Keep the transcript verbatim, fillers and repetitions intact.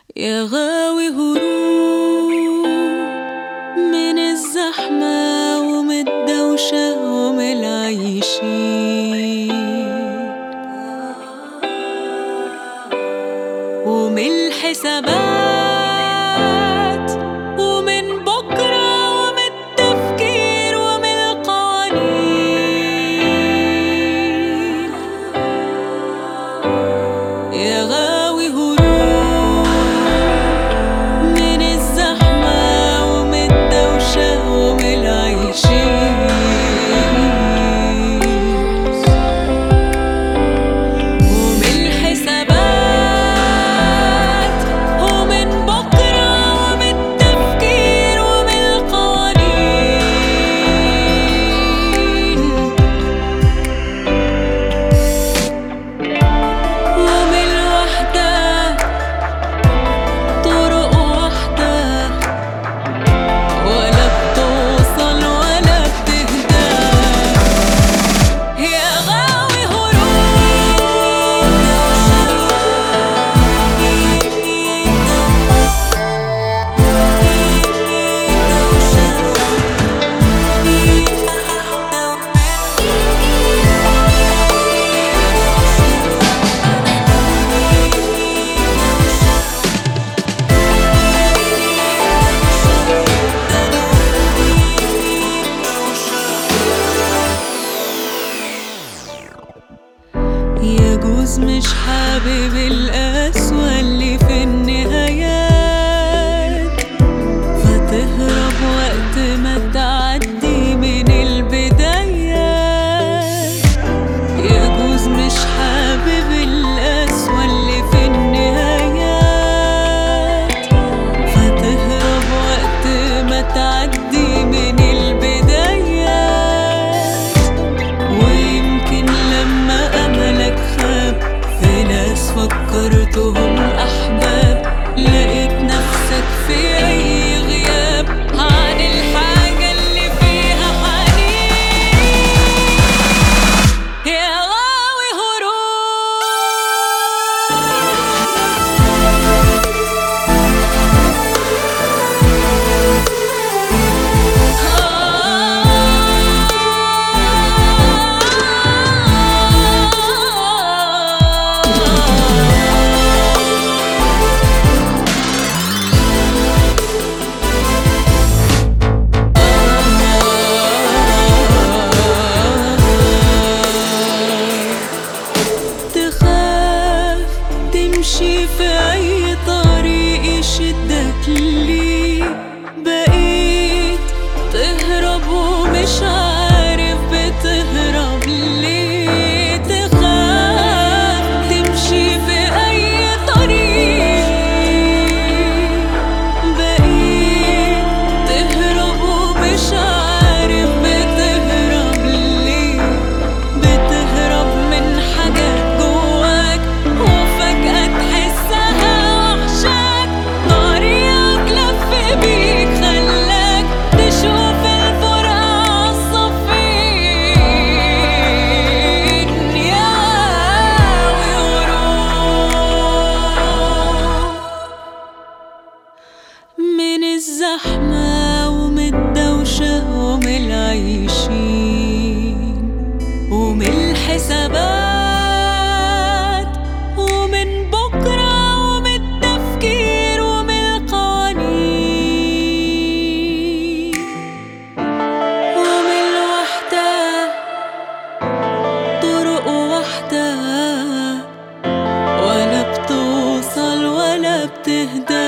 يا غاوي هروب من الزحمة ومن الدوشة ومن العايشين ومن الحسابات ومن بكرة ومن التفكير ومن القوانين. يا غاوي هروب من الزحمة ومن الدوشة ومن العايشين ومن الحسابات ومن بكرة ومن التفكير ومن القوانين ومن الوحدة، طرق واحدة ولا بتوصل ولا بتهدى. يا غاوي يجوز مش حابب القسوة اللي في النهايات، فتهرب وقت ما تعدي من البدايات. يجوز مش حابب القسوة اللي في النهايات، فتهرب وقت ما تعدي من البدايات. ويمكن لما أملك خاب في ناس فكرتهم أحباب، لقيت نفسك في أي غياب عن الحاجة اللي فيها حنين. يا غاوي تخاف تمشي في أي طريق يشدك ليه، بقيت تهرب ومش عارف بتهرب ليه. تخاف تمشي في أي طريق، بقيت تهرب ومش عارف بتهرب ليه. بتهرب من حاجات جواك وفجأة تحسها وحشاك. طريقك لف بيك خلاك تشوف الفرقة عالصفين. يا غاوي هروب من الزحمة ومن الدوشة ومن العايشين ومن الحسابات ومن بكرة ومن التفكير ومن القوانين ومن الوحدة، طرق واحدة ولا بتوصل ولا بتهدى.